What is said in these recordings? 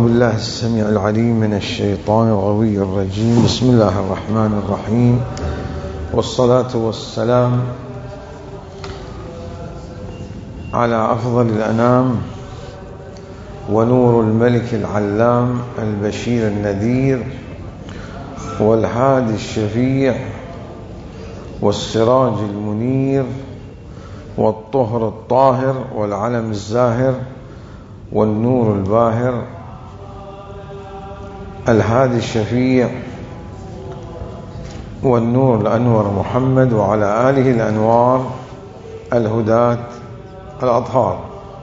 بالله السميع العليم من الشيطان الغوي الرجيم. بسم الله الرحمن الرحيم، والصلاة والسلام على أفضل الأنام ونور الملك العلام البشير النذير والهادي الشفيع والسراج المنير والطهر الطاهر والعلم الزاهر والنور الباهر الهادي الشفيع والنور الأنور محمد وعلى آله الأنوار الهداة الأطهار.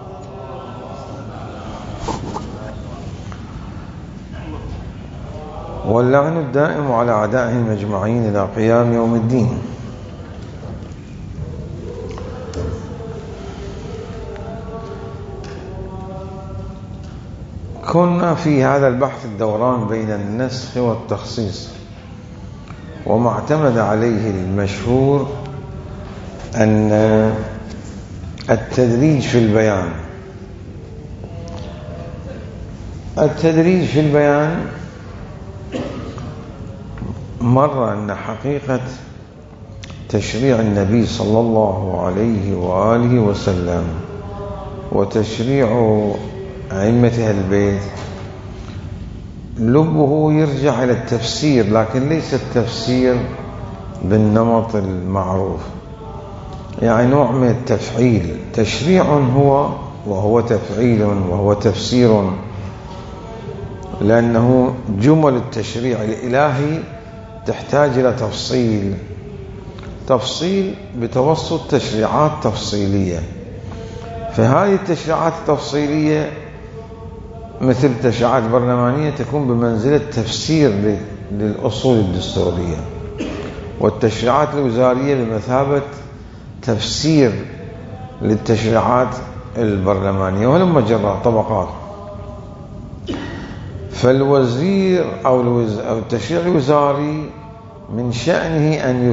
واللعن الدائم على أعدائهم أجمعين إلى قيام يوم الدين. كنا في هذا البحث الدوران بين النسخ والتخصيص، وما اعتمد عليه المشهور أن التدريج في البيان مر أن حقيقة تشريع النبي صلى الله عليه وآله وسلم وتشريع أئمة أهل البيت لبه يرجع إلى التفسير، لكن ليس التفسير بالنمط المعروف، يعني نوع من التفعيل. تشريع هو وهو تفعيل وهو تفسير، لأنه جمل التشريع الإلهي تحتاج إلى تفصيل بتوسط تشريعات تفصيلية. فهذه التشريعات التفصيلية مثل التشريعات البرلمانية تكون بمنزلة تفسير للأصول الدستورية، والتشريعات الوزارية بمثابة تفسير للتشريعات البرلمانية، وهلم جرى طبقات. فالوزير أو التشريع الوزاري من شأنه أن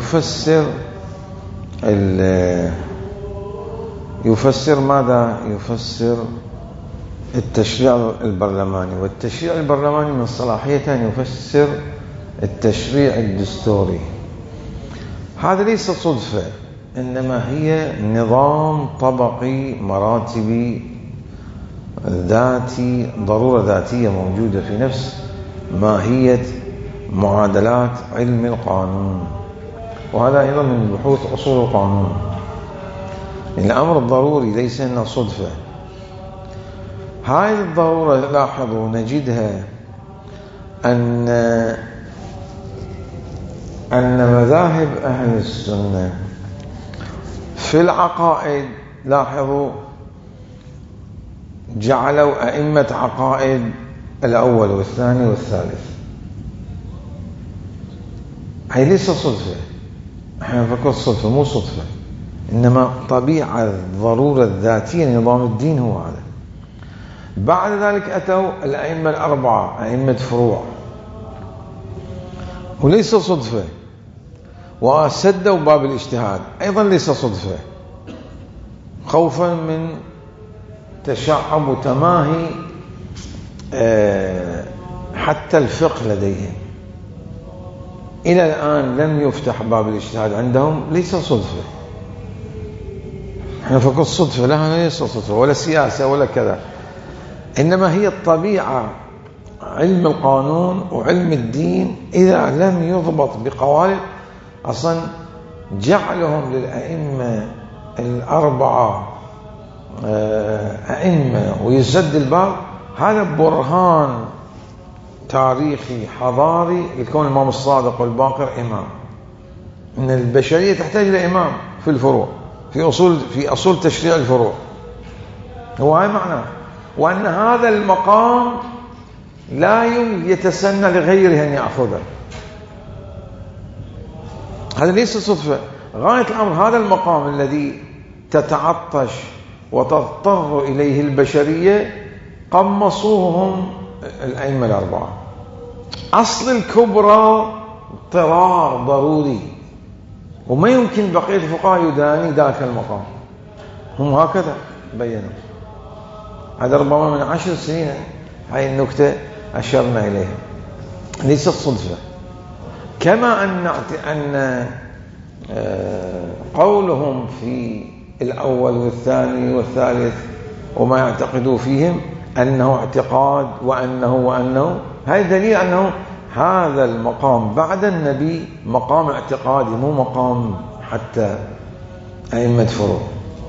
يفسر ماذا؟ يفسر التشريع البرلماني، والتشريع البرلماني من صلاحيته أن يفسر التشريع الدستوري. هذا ليس صدفة، إنما هي نظام طبقي مراتبي ذاتي، ضرورة ذاتية موجودة في نفس ماهية معادلات علم القانون، وهذا أيضا من بحوث أصول القانون. الأمر الضروري ليس إنه صدفة. هذه الضرورة لاحظوا نجدها أن مذاهب أهل السنة في العقائد، لاحظوا جعلوا أئمة عقائد الأول والثاني والثالث. هي ليس صدفة، احنا نفكر صدفة، مو صدفة، إنما طبيعة الضرورة الذاتية لنظام الدين هو هذا. بعد ذلك أتوا الأئمة الأربعة أئمة فروع، وليس صدفة. وسدوا باب الاجتهاد، أيضا ليس صدفة، خوفا من تشعب وتماهي حتى الفقه لديهم. إلى الآن لم يفتح باب الاجتهاد عندهم، ليس صدفة. احنا فقط صدفة، لا ليس صدفة ولا سياسة ولا كذا، إنما هي الطبيعة. علم القانون وعلم الدين إذا لم يضبط بقوالب، أصلا جعلهم للأئمة الأربعة أئمة ويسد الباب، هذا برهان تاريخي حضاري لكون الإمام الصادق والباقر إمام. إن البشرية تحتاج إلى إمام في الفروع، في أصول تشريع الفروع، هو هاي معناه. وأن هذا المقام لا يتسنى لغيره أن يأخذه. هذا ليس صدفة، غاية الأمر هذا المقام الذي تتعطش وتضطر إليه البشرية قمصوهم الأئمة الأربعة. أصل الكبرى اضطرار ضروري، وما يمكن بقية الفقهاء يداني ذاك المقام، هم هكذا بينوا. هذا ربما من 10 سنين هاي النكتة أشرنا إليها، ليست صدفة. كما أن قولهم في الأول والثاني والثالث وما يعتقدوا فيهم أنه اعتقاد وأنه هذا دليل أنه هذا المقام بعد النبي مقام اعتقادي، مو مقام حتى أئمة فروع.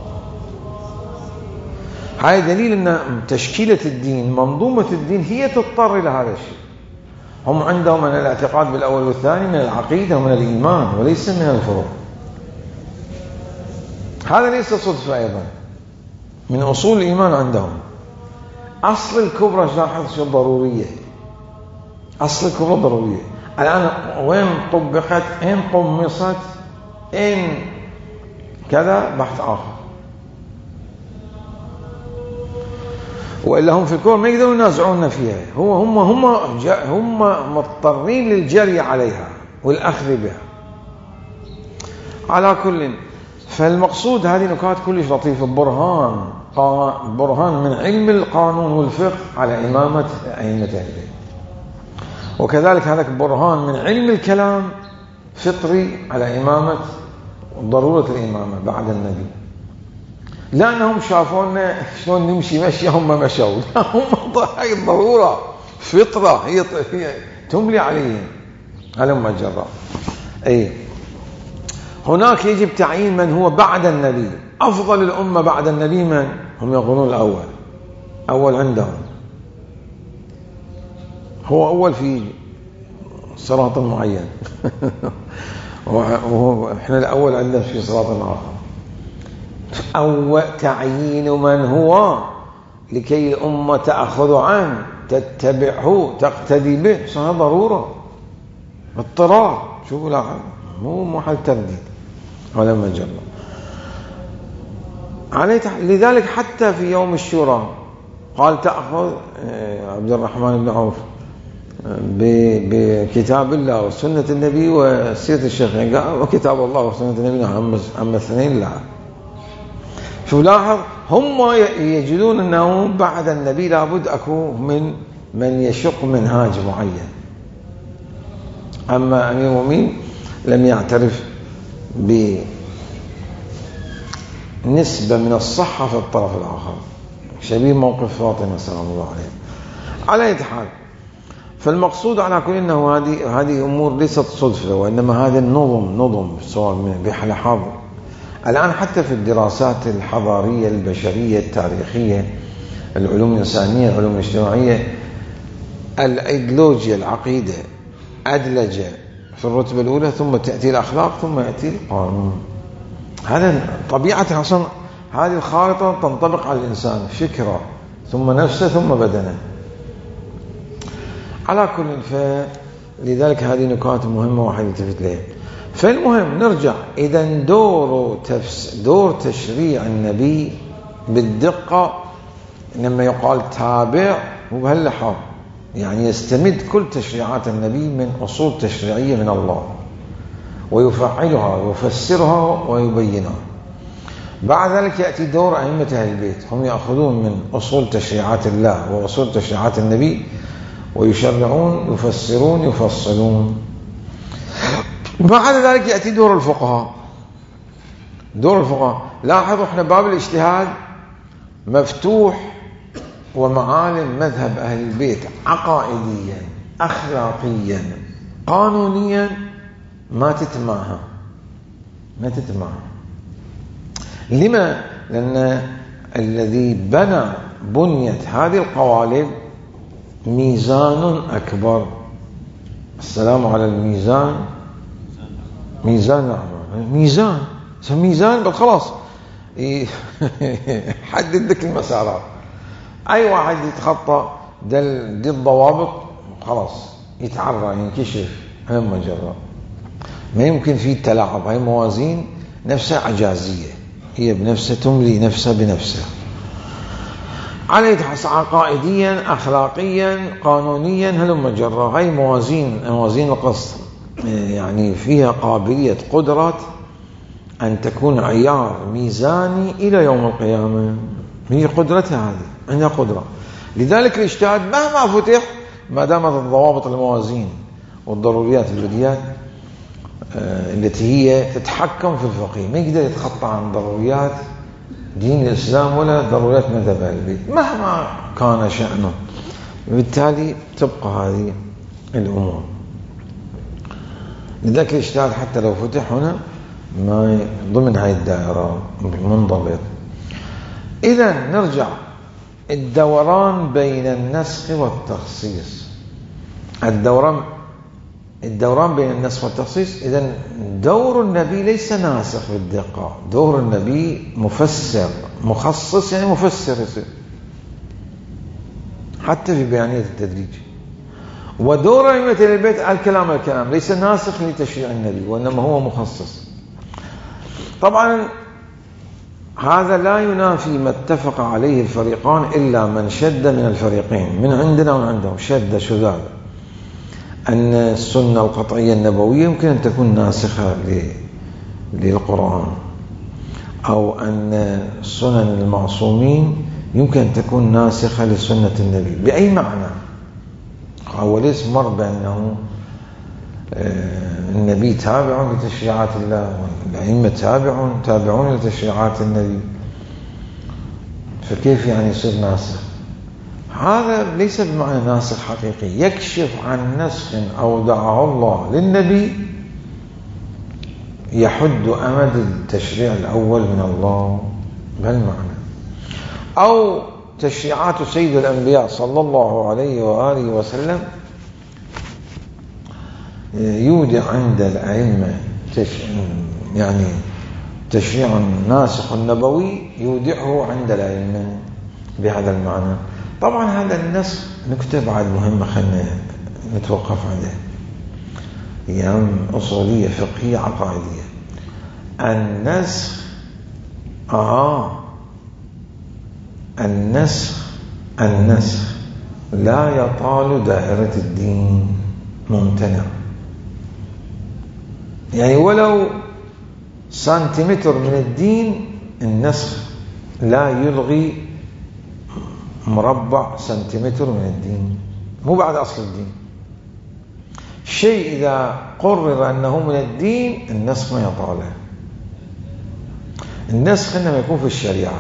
هذا دليل أن تشكيلة الدين، منظومة الدين هي تضطر إلى هذا الشيء. هم عندهم أن الاعتقاد بالأول والثاني من العقيدة ومن الإيمان وليس من الفروع. هذا ليس صدفة أيضا، من أصول الإيمان عندهم. أصل الكبرى لاحظ شو ضرورية، أصل الكبرى ضرورية. الآن وين طبقت، إن طمست، إن كذا، بحث آخر. وإلا هم في الكون ما يقدرون ينازعون فيها، هم مضطرين للجري عليها والأخذ بها. على كل، فالمقصود هذه نكات كلش لطيفة، برهان من علم القانون والفقه على إمامة أئمة أهل البيت، وكذلك هذاك برهان من علم الكلام فطري على إمامة ضرورة الإمامة بعد النبي. لأنهم شافونا شلون نمشي مشي هم مشوا، هم هاي الضرورة فطرة هي تملي عليهم. هلم جرا. أي هناك يجب تعيين من هو بعد النبي. أفضل الأمة بعد النبي من هم؟ يقولون الأول، أول عندهم هو أول في صراط معين وإحنا الأول عندنا في صراط آخر. أو تعيين من هو لكي الأمة تأخذ عنه تتبعه تقتدي به، هذا ضرورة اضطرار. شوفوا لاحظ، مو محل ترديد ولا مجال عليه. لذلك حتى في يوم الشورى قال تأخذ عبد الرحمن بن عوف بكتاب الله وسنة النبي وسيرة الشيخ، وكتاب الله وسنة النبي أما الاثنين لا. شو لاحظ، هم يجدون أنه بعد النبي لابد أكو من يشق منهاج معين. أما أمير المؤمنين لم يعترف بنسبة من الصحة في الطرف الآخر، شبيه موقف فاطمة سلام الله عليه. على أي حال، فالمقصود على كل أنه هذه أمور ليست صدفة، وإنما هذا النظم سواء بحال حاضر. الآن حتى في الدراسات الحضارية البشرية التاريخية، العلوم الإنسانية، العلوم الاجتماعية، الأيديولوجيا، العقيدة أدلجة في الرتبة الأولى، ثم تأتي الأخلاق، ثم يأتي القانون. هذا طبيعة أصلا، هذه الخارطة تنطبق على الإنسان، فكرة ثم نفسه ثم بدنه. على كل، فلذلك هذه نكات مهمة واحد يلتفت لها. فالمهم نرجع، إذا دور تشريع النبي بالدقة لما يقال تابع وبهاللحاظ، يعني يستمد كل تشريعات النبي من أصول تشريعية من الله ويفعلها ويفسرها ويبينها. بعد ذلك يأتي دور أئمة أهل البيت، هم يأخذون من أصول تشريعات الله وأصول تشريعات النبي ويشرعون يفسرون يفصلون. بعد ذلك يأتي دور الفقهاء. لاحظوا احنا باب الاجتهاد مفتوح، ومعالم مذهب أهل البيت عقائديا أخلاقيا قانونيا ما تتماهى. لما؟ لأن الذي بنى بنية هذه القوالب ميزان أكبر. السلام على الميزان، ميزان بل خلاص حدد لك المسارات. أي واحد يتخطى دي الضوابط خلاص يتعرى ينكشف. هم مجرد ما يمكن فيه التلاعب. هاي موازين نفسها عجازية، هي بنفسها تملي نفسها بنفسها. على يتحس عقائديا أخلاقيا قانونيا هلم مجرى. هاي موازين القسط، يعني فيها قابلية قدرة أن تكون عيار ميزاني إلى يوم القيامة. هي قدرتها هذه، عندها قدرة. لذلك الاجتهاد مهما فتح ما دامت الضوابط الموازين والضروريات البديهيات التي هي تتحكم في الفقيه ما يقدر يتخطى عن ضروريات دين الإسلام ولا ضروريات مذهب أهل البيت مهما كان شأنه. وبالتالي تبقى هذه الأمور. لذلك الاجتهاد حتى لو فتح هنا ما ضمن هاي الدائرة منضبط. إذا نرجع الدوران بين النسخ والتخصيص. الدوران بين النسخ والتخصيص. إذن دور النبي ليس ناسخ بالدقة، دور النبي مفسر، مخصص يعني مفسر يصير حتى في بيانية التدريج. ودور أئمة البيت الكلام ليس ناسخ لتشريع النبي وإنما هو مخصص. طبعا هذا لا ينافي ما اتفق عليه الفريقان إلا من شد من الفريقين من عندنا ومن عندهم شد شذاذ أن السنة القطعية النبوية يمكن أن تكون ناسخة للقرآن، أو أن سنن المعصومين يمكن أن تكون ناسخة لسنة النبي. بأي معنى؟ هو ليس مر بأنه النبي تابع لتشريعات الله والأئمة تابعون لتشريعات النبي، فكيف يعني يصير ناسخ؟ هذا ليس بمعنى ناسخ حقيقي، يكشف عن نسخ أودعه الله للنبي يحد أمد التشريع الأول من الله بهالمعنى، أو تشريعات سيد الأنبياء صلى الله عليه وآله وسلم يودع عند الأئمة يعني تشريع ناسخ نبوي يودعه عند الأئمة بهذا المعنى. طبعا هذا النسخ نكتب بعد مهمة خلنا نتوقف عليه، هي أصولية فقهية عقائدية. النسخ لا يطال دائرة الدين، ممتنع. يعني ولو سنتيمتر من الدين النسخ لا يلغي مربع سنتيمتر من الدين، مو بعد أصل الدين. شيء إذا قرر أنه من الدين النسخ ما يطاله. النسخ إنما يكون في الشريعة.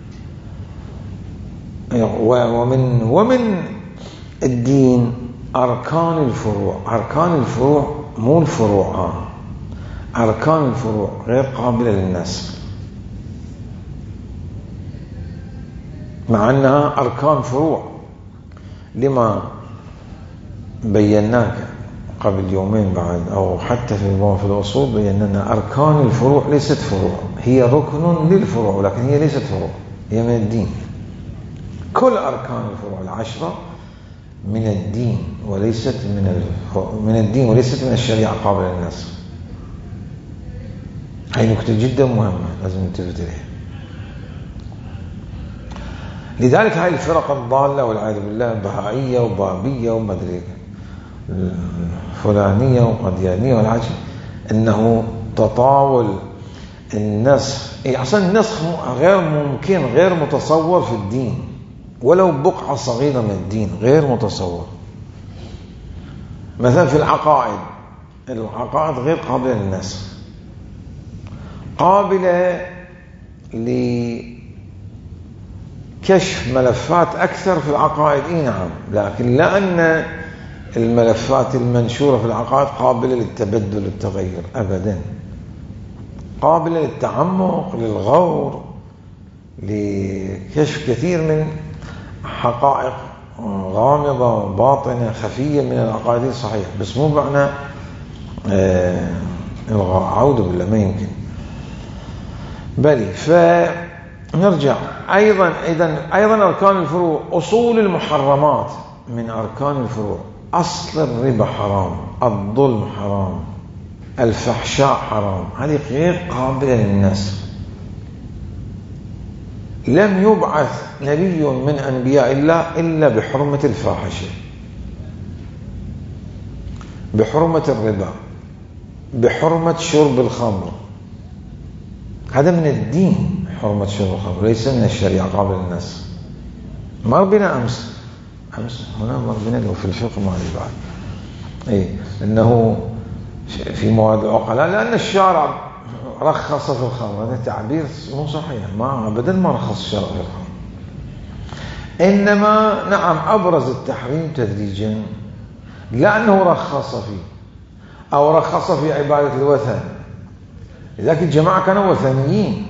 ومن الدين أركان الفروع مو الفروع، أركان الفروع غير قابلة للنسخ، مع أنها أركان فروع لما بيناك قبل يومين بعد، أو حتى في الأصول بيننا أركان الفروع ليست فروع، هي ركن للفروع ولكن هي ليست فروع، هي من الدين. كل أركان الفروع العشرة من الدين وليست من الشريعة قابلة للنسخ. هاي نكتة جدا مهمة لازم ننتبه لها. لذلك هاي الفرق الضالة والعياذ بالله بهائية وبابية ومدري فلانية وقديانية والعجل، إنه تطاول النسخ. أصلا النسخ غير ممكن، غير متصور في الدين، ولو بقعة صغيرة من الدين غير متصور. مثلا في العقائد غير قابلة للنسخ، قابلة لكشف ملفات أكثر في العقائد، نعم، لكن لأن الملفات المنشورة في العقائد قابلة للتبدل والتغير أبدا، قابلة للتعمق، للغور، لكشف كثير من حقائق غامضة وباطنة خفية من العقائد الصحيحة، بس مو معنى أعوذ بالله ما يمكن. بلي فنرجع أيضا أركان الفروع. أصول المحرمات من أركان الفروع: أصل الربا حرام، الظلم حرام، الفحشاء حرام، هذه غير قابلة للنسخ. لم يبعث نبي من أنبياء الله إلا بحرمة الفاحشة، بحرمة الربا، بحرمة شرب الخمر. هذا من الدين، حرمة شرب الخمر ليس من الشريعة قابل للنسخ. مر بنا أمس مناظر بيننا وفي الفقه ما لي بعد. إنه في مواد العقلاء لأن الشارع رخص في الخمر، هذا تعبير مو صحيح، ما أبدا ما رخص الشارع في الخمر، إنما نعم أبرز التحريم تدريجا، لأنه رخص فيه أو رخص في عبادة الوثن. لذلك الجماعة كانوا وثنيين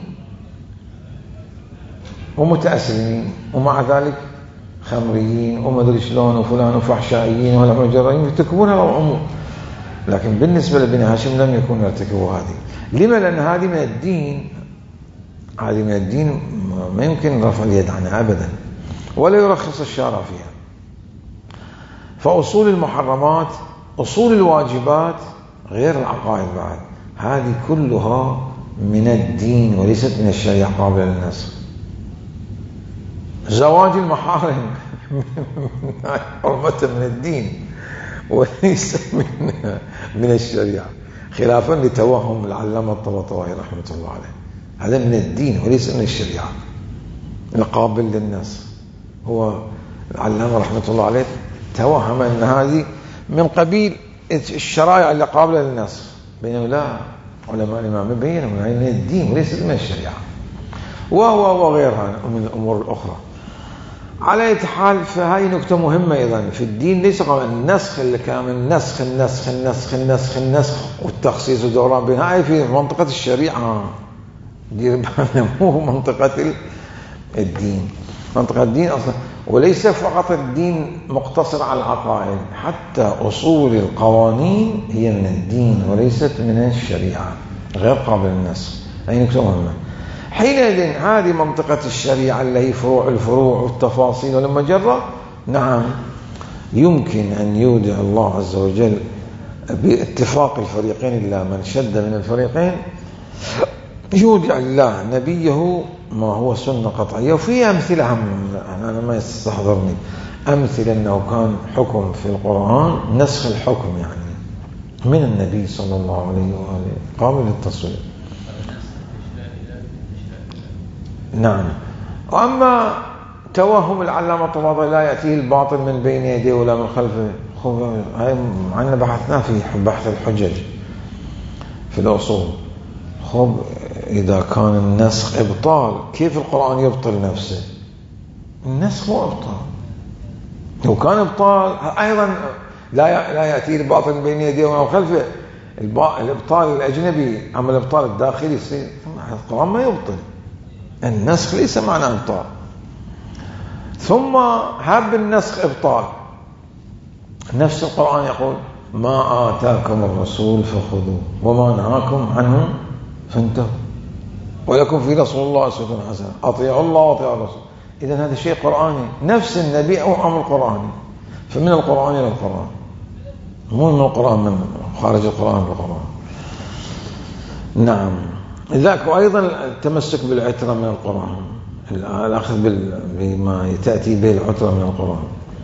ومتأسلمين، ومع ذلك خمريين وما أدري شلون وفلان وفحشائيين ولا مجرمين يرتكبون هذا الأمور. لكن بالنسبة لبني هاشم لم يكونوا يرتكبوا هذه. لما؟ لأن هذه من الدين، هذه من الدين ما يمكن رفع اليد عنها أبدا، ولا يرخص الشارع فيها. فأصول المحرمات، أصول الواجبات غير العقائد بعد، هذه كلها من الدين وليست من الشريعة قابلة للنسخ. زواج المحارم حرمة من الدين وليس من الشريعة، خلافا لتوهم العلامة الطباطبائي رحمة الله عليه. هذا من الدين وليس من الشريعة القابل للنسخ. هو العلامة رحمة الله عليه توهم أن هذه من قبيل الشرائع اللي قابلة للنسخ، بينما لا، علماء الإمام بينوا أن هذه من الدين وليست من الشريعة، وغيرها من الأمور الأخرى. على أي حال، فهذه نكتة مهمة أيضا في الدين، ليس النسخ اللي كامل، النسخ النسخ النسخ النسخ النسخ والتخصيص والدوران بينها، هاي في منطقة الشريعة، دير بالنا، مو منطقة الدين. منطقة الدين أصلا، وليس فقط الدين مقتصر على العقائد، حتى أصول القوانين هي من الدين وليست من الشريعة، غير قابل للنسخ. هاي نكتة مهمة. حينئذ هذه منطقة الشريعة اللي هي فروع الفروع والتفاصيل ولما جرى، نعم يمكن أن يودع الله عز وجل باتفاق الفريقين، إلا من شد من الفريقين يودع الله نبيه ما هو سنة قطعية. وفي أمثلة أنا ما يستحضرني أمثلة أنه كان حكم في القرآن نسخ الحكم يعني من النبي صلى الله عليه وآله قابل للتصوير. نعم. وأما توهم العلامة الطباطبائي لا يأتيه الباطل من بين يديه ولا من خلفه، هاي عنا بحثنا في بحث الحجج في الأصول. إذا كان النسخ إبطال، كيف القرآن يبطل نفسه؟ النسخ مو إبطال. لو كان إبطال أيضا لا يأتيه الباطل من بين يديه ولا من خلفه، الإبطال الأجنبي. أما الإبطال الداخلي يصير القرآن ما يبطل. النسخ ليس معنى إبطال. ثم هب النسخ إبطال، نفس القرآن يقول ما آتاكم الرسول فخذوه وما نهاكم عنه فانتهوا ولكم في رسول الله أسوة حسنة، أطيعوا الله وأطيعوا الرسول. إذن هذا شيء قرآني، نفس النبي أو أمر قرآني، فمن القرآن إلى القرآن، مو من القرآن من خارج القرآن للقرآن. نعم. ذاك أيضا التمسك بالعترة من القرآن، الأخذ بما تأتي به العترة من القرآن.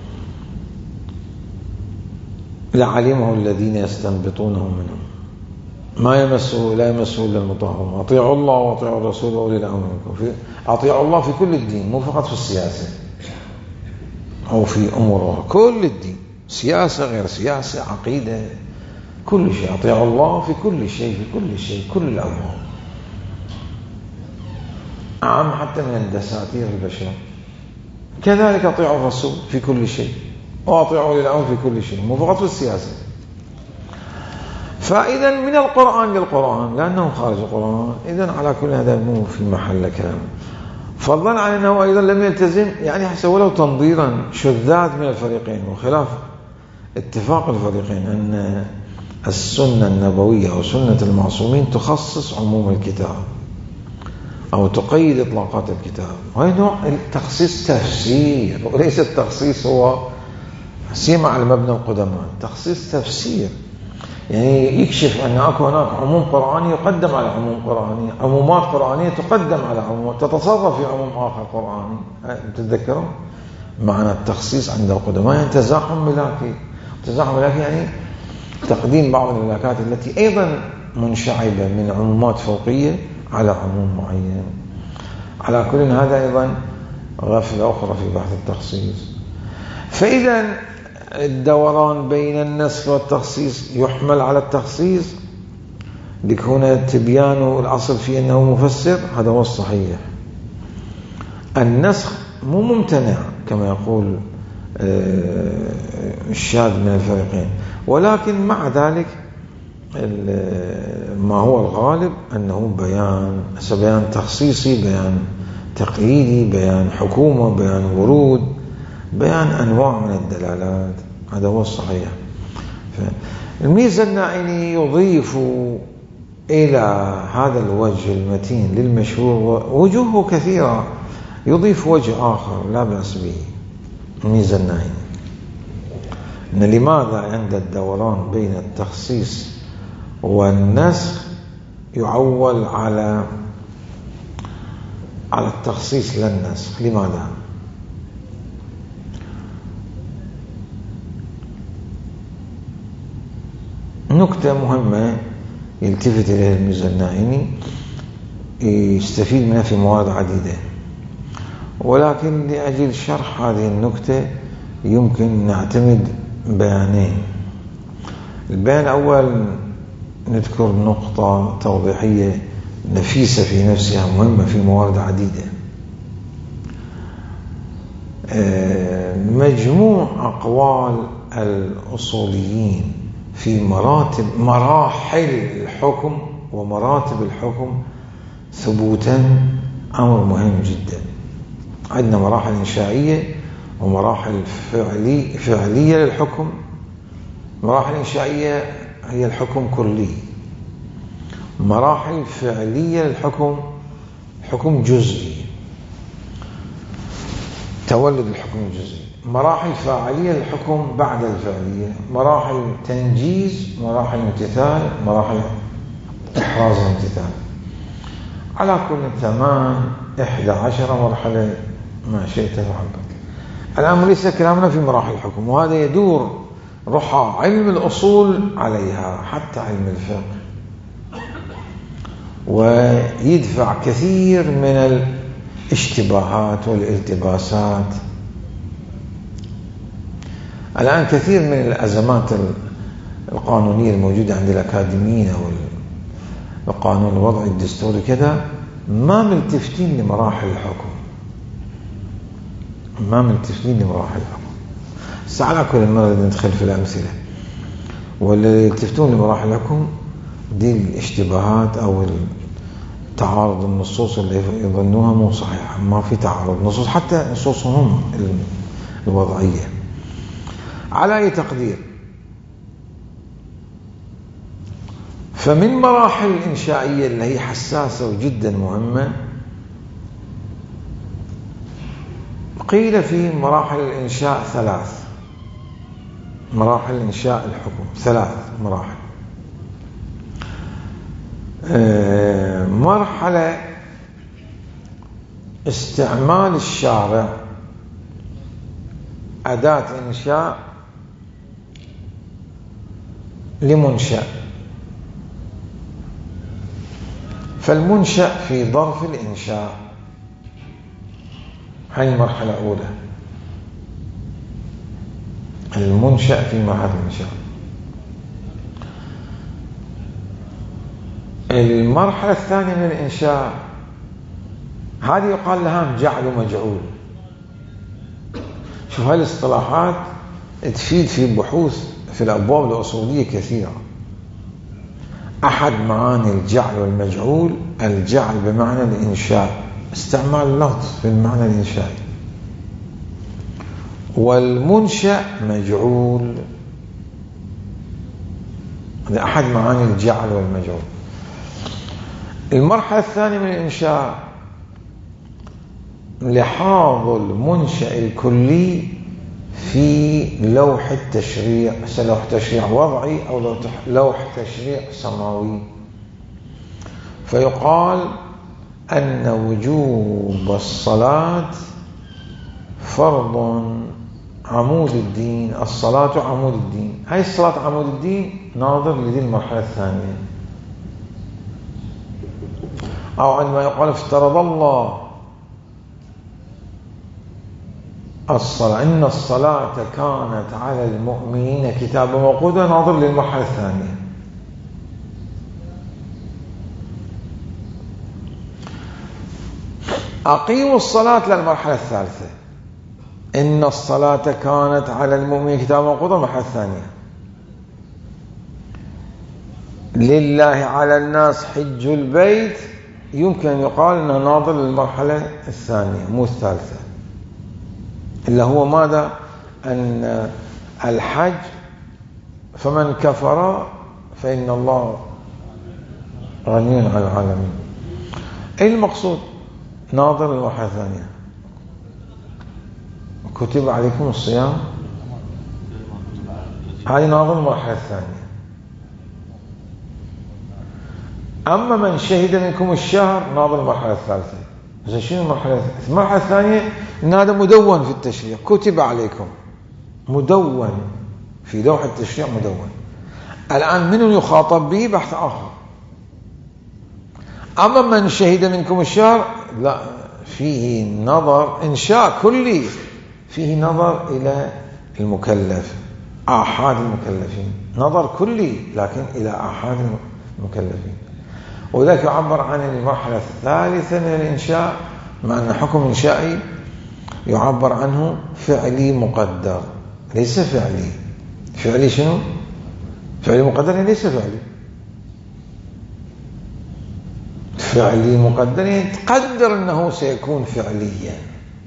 لعلمه الذين يستنبطونه منهم ما يمسه لا يمسه إلا المطهرون، أطيعوا الله وأطيعوا الرسول وأولي الأمر منكم. أطيعوا الله في كل الدين، مو فقط في السياسة أو في أمور كل الدين، سياسة غير سياسة، عقيدة، كل شيء. أطيعوا الله في كل شيء، في كل شيء، كل الأمور، عام حتى من دساتير البشر. كذلك أطيعوا الرسول في كل شيء، وأطيعوا أولي الأمر في كل شيء، مو فقط في السياسة. فإذا من القرآن للقرآن، لأنه خارج القرآن. إذن على كل هذا مو في محل كلام، فضلا عن أنه أيضا لم يلتزم، يعني حسب ولو تنظيرا شذاذ من الفريقين، وخلاف اتفاق الفريقين أن السنة النبوية أو سنة المعصومين تخصص عموم الكتاب أو تقيد إطلاقات الكتاب. وهي نوع التخصيص تفسير، وليس التخصيص هو سيما على مبنى القدماء، تخصيص تفسير، يعني يكشف أن أكو هناك عموم قرآني يقدم على عموم قرآني، عمومات قرآنية تقدم على عموم، تتصرف في عموم آخر قرآني. تتذكرون معنى التخصيص عند القدماء؟ يعني تزاحم ملاكي. تزاحم ملاكي يعني تقديم بعض الملاكات التي أيضا منشعبة من عمومات فوقية على عموم معين. على كل هذا أيضا غفلة أخرى في بحث التخصيص. فإذا الدوران بين النسخ والتخصيص يحمل على التخصيص لكون تبيان الأصل في أنه مفسر، هذا هو الصحيح. النسخ مو ممتنع كما يقول الشاذ من الفريقين، ولكن مع ذلك ما هو الغالب أنه بيان تخصيصي، بيان تقييدي، بيان حكومة، بيان ورود، بيان أنواع من الدلالات، هذا هو الصحيح. الميزة النائني يضيف إلى هذا الوجه المتين للمشهور وجوه كثيرة، يضيف وجه آخر لا بأس به. الميزة النائني إن لماذا عند الدوران بين التخصيص والنسخ يعول على التخصيص لا النسخ؟ لماذا؟ نكتة مهمة يلتفت إليها الميزة النائني، يستفيد منها في موارد عديدة، ولكن لأجل شرح هذه النكتة يمكن نعتمد بيانين. البيان الأول نذكر نقطة توضيحية نفيسة في نفسها، مهمة في موارد عديدة. مجموع أقوال الأصوليين في مراحل الحكم ومراتب الحكم ثبوتا أمر مهم جدا. عندنا مراحل إنشائية ومراحل فعلية للحكم. مراحل إنشائية هي الحكم كلي، مراحل فعلية للحكم حكم جزئي، تولد الحكم الجزئي. مراحل فاعلية للحكم بعد الفعلية، مراحل تنجيز، مراحل امتثال، مراحل إحراز الامتثال. على كل 11 مرحلة ما شئت فعلك. الآن ليس كلامنا في مراحل الحكم، وهذا يدور رحى علم الأصول عليها حتى علم الفقه، ويدفع كثير من الاشتباهات والالتباسات. الآن كثير من الأزمات القانونية الموجودة عند الأكاديميين والقانون الوضعي الدستوري كذا ما ملتفتين لمراحل الحكم، ما ملتفتين لمراحل الحكم. على كل مرة ندخل في الأمثلة، واللي يلتفتون لمراحل الحكم دي الاشتباهات أو تعارض النصوص اللي يظنوها مو صحيحة. ما في تعارض نصوص، حتى نصوصهم الوضعية. على أي تقدير، فمن مراحل الإنشائية اللي هي حساسة وجدا مهمة، قيل في مراحل الإنشاء 3 مراحل إنشاء الحكم، 3 مراحل. مرحلة استعمال الشارع أداة إنشاء لمنشأ، فالمنشأ في ظرف الإنشاء، هاي المرحلة الأولى، المنشأ في مرحلة الإنشاء. المرحلة الثانية من الإنشاء هذه يقال لها جعل ومجعول. شوف هاي الاصطلاحات تفيد في بحوث في الأبواب الأصولية كثيرة. أحد معاني الجعل والمجعول الجعل بمعنى الإنشاء، استعمال اللفظ في المعنى الإنشائي، والمنشأ مجعول، هذا أحد معاني الجعل والمجعول. المرحلة الثانية من الإنشاء لحاظ المنشأ الكلي في لوح التشريع، لوح تشريع وضعي أو لوح تشريع سماوي. فيقال أن وجوب الصلاة فرض عمود الدين، الصلاة عمود الدين. هاي الصلاة عمود الدين ناظر لذي المرحلة الثانية. أو عندما يقال افترض الله الصلاة، إن الصلاة كانت على المؤمنين كتابا موقوتا، ناظر للمرحلة الثانية. أقيموا الصلاة للمرحلة الثالثة. إن الصلاة كانت على المؤمنين كتابا موقوتا، المرحلة الثانية. لله على الناس حج البيت، يمكن أن يقال أنه ناظر للمرحلة الثانية مو الثالثة، إلا هو ماذا؟ أن الحج فمن كفر فإن الله غني عن العالمين. أي المقصود؟ ناظر للمرحلة الثانية. كتب عليكم الصيام، هذه ناظر المرحلة الثانية. أما من شهد منكم الشهر ناظر المرحلة الثالثة. إذا شنو المرحلة الثالثة؟ المرحلة الثانية إن هذا مدون في التشريع، كتب عليكم، مدون في لوح التشريع، مدون. الآن من يخاطب به بحث آخر. أما من شهد منكم الشهر لا، فيه نظر إنشاء كلي، فيه نظر إلى المكلف، آحاد المكلفين، نظر كلي لكن إلى آحاد المكلفين. وذلك يعبر عن المرحلة الثالثة من الإنشاء، مع أن حكم إنشائي يعبر عنه فعلي مقدر ليس فعلي. فعلي شنو؟ فعلي مقدر ليس فعلي. فعلي مقدر يعني تقدر أنه سيكون فعليا،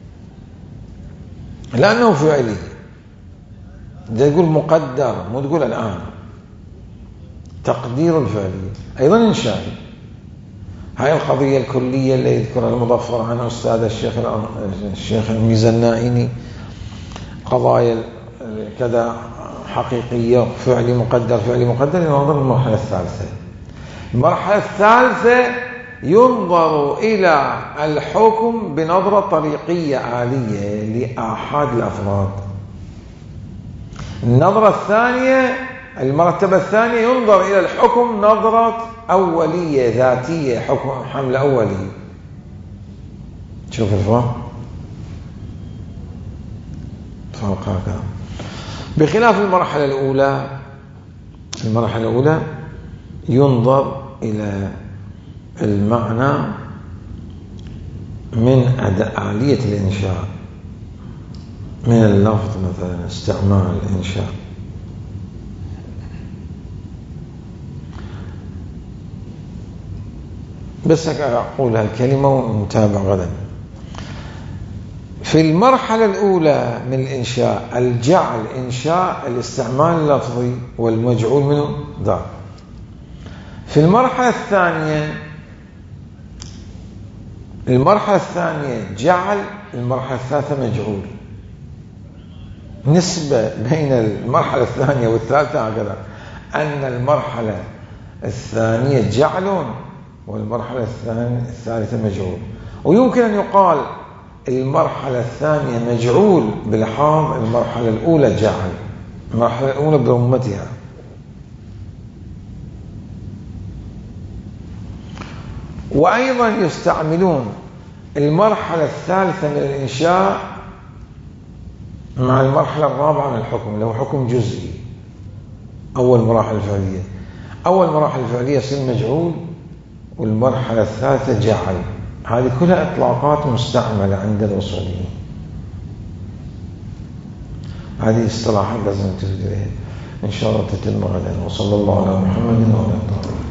لأنه فعلي. إذا تقول مقدر مو تقول الآن، تقدير الفعلي أيضا إنشائي. هاي القضية الكلية اللي يذكرها المظفر عن أستاذ الشيخ الميزنائيني، قضايا كذا حقيقية، فعلي مقدر فعلي مقدر، ينظر المرحلة الثالثة. المرحلة الثالثة ينظر إلى الحكم بنظرة طريقية آلية لآحاد الأفراد. النظرة الثانية، المرتبة الثانية، ينظر إلى الحكم نظرة أولية ذاتية، حكم حمل أولي. شوف الفرق، فرق هكذا. بخلاف المرحلة الأولى، المرحلة الأولى ينظر إلى المعنى من آلية الإنشاء، من اللفظ مثلا، استعمال الإنشاء. بس أقول هالكلمة ونتابع غدا. في المرحلة الأولى من الإنشاء الجعل، إنشاء الاستعمال اللفظي والمجعول منه ذاك. في المرحلة الثانية، المرحلة الثانية جعل، المرحلة الثالثة مجعول. نسبة بين المرحلة الثانية والثالثة هكذا، أن المرحلة الثانية جعل والمرحلة الثالثة مجعول. ويمكن أن يقال المرحلة الثانية مجعول بلحاظ المرحلة الأولى جعل، المرحلة الأولى برمتها. وأيضا يستعملون المرحلة الثالثة من الإنشاء مع المرحلة الرابعة من الحكم، اللي هو حكم جزئي. أول مراحل الفعلية، أول مراحل الفعلية يصير مجعول، والمرحلة الثالثة جعل. هذه كلها إطلاقات مستعملة عند الأصوليين. هذه اصطلاحات لازم تفيد إليها إن شاء الله تتم غدا. وصلى الله على محمد وعلى آله.